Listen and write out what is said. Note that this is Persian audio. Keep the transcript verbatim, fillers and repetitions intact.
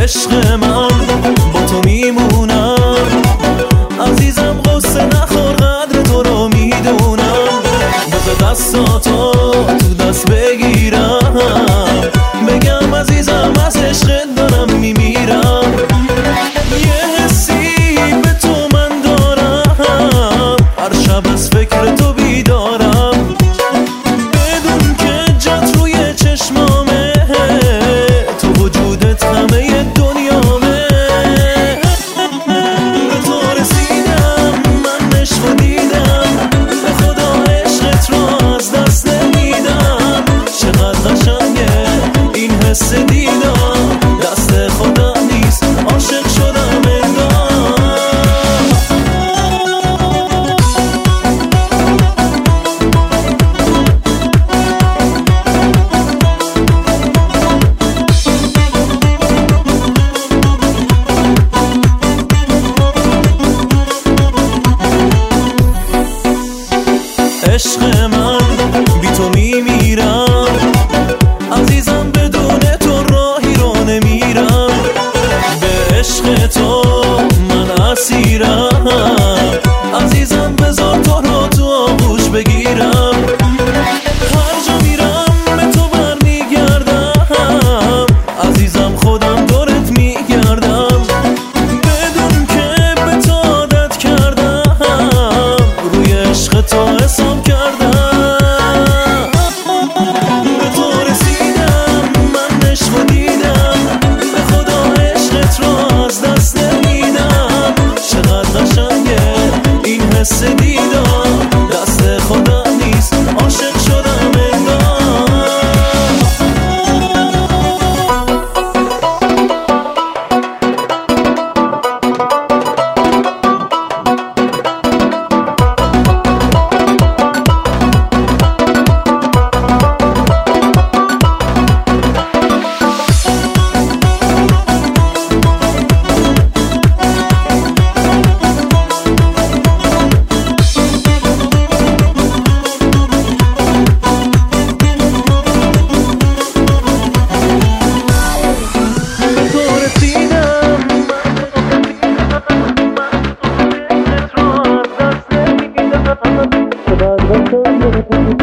عشق من با تو میمونم عزیزم، غصه نخور قدر تو رو میدونم. بذار دستاتو تو دست بگیرم، بگم عزیزم از عشقت دارم میمیرم. یه حسی به تو من دارم، هر شب از فکر تو بیدارم. بدون که جات روی چشمامه، تو وجودت همه دنیامه. به تو رسیدم، من عشق دیدم، به خدا عشقت رو از دست نمیدم. چقدر قشنگه این حس دیدم، دست خدا نیست عاشق شدم انگار. عشق من بی تو میمیرم عزیزم، بدون تو راهی رو نمیرم. به عشق تو من اسیرم عزیزم، بذار تو رو تو آغوش بگیرم. هر جا میرم به تو برمیگردم عزیزم، خودم دورت میگردم. بدون که به تو عادت کردم، روی عشق تو حساب کردم. به تو رسیدم، من عشق دیدم، به خدا عشقت رو از دست نمیدم. چقدر قشنگه این حس دیدم، دست خدا نیست عاشق شدم انگار. Thank you.